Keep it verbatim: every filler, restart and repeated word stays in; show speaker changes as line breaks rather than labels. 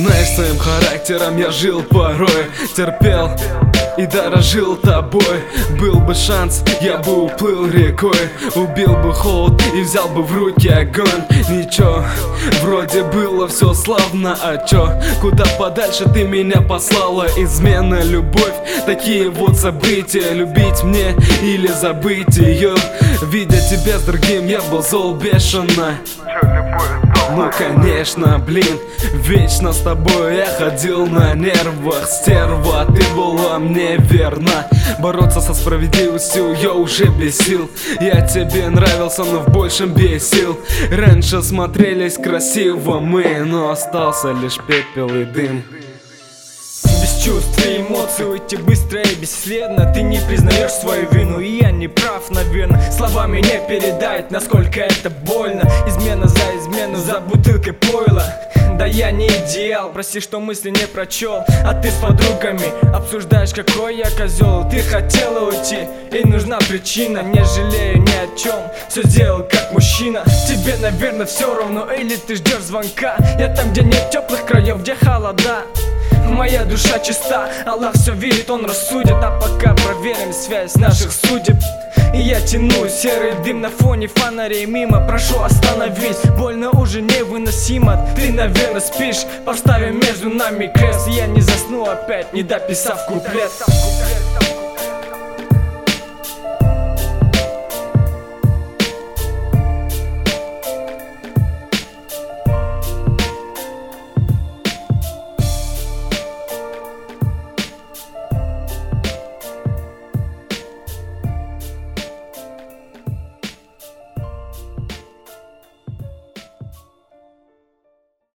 Знаешь, своим характером я жил порой, терпел и дорожил тобой. Был бы шанс, я бы уплыл рекой, убил бы холод и взял бы в руки огонь. Ничего, вроде было все славно, а чё? Куда подальше ты меня послала? Измена, любовь, такие вот события. Любить мне или забыть ее? Видя тебя с другим, я был зол бешено. Ну конечно, блин, вечно с тобой я ходил на нервах. Стерва, ты была мне верна. Бороться со справедливостью я уже бесил. Я тебе нравился, но в большем бесил. Раньше смотрелись красиво мы, но остался лишь пепел и дым.
Без чувств и эмоций уйти быстро и бесследно. Ты не признаешь свою вину, и я не прав, наверное. Словами не передать, насколько это больно. Измена за измену, за бутылкой пойла. Да я не идеал, прости, что мысли не прочел. А ты с подругами обсуждаешь, какой я козел. Ты хотела уйти, и нужна причина. Не жалею ни о чем, все сделал как мужчина. Тебе, наверное, все равно, или ты ждешь звонка. Я там, где нет теплых краев, где холода. Моя душа чиста, Аллах все видит, Он рассудит. А пока проверим связь наших судеб. И я тяну серый дым на фоне фонарей мимо. Прошу, остановись, больно уже невыносимо. Ты, наверное, спишь, поставим между нами крест. Я не засну опять, не дописав куплет.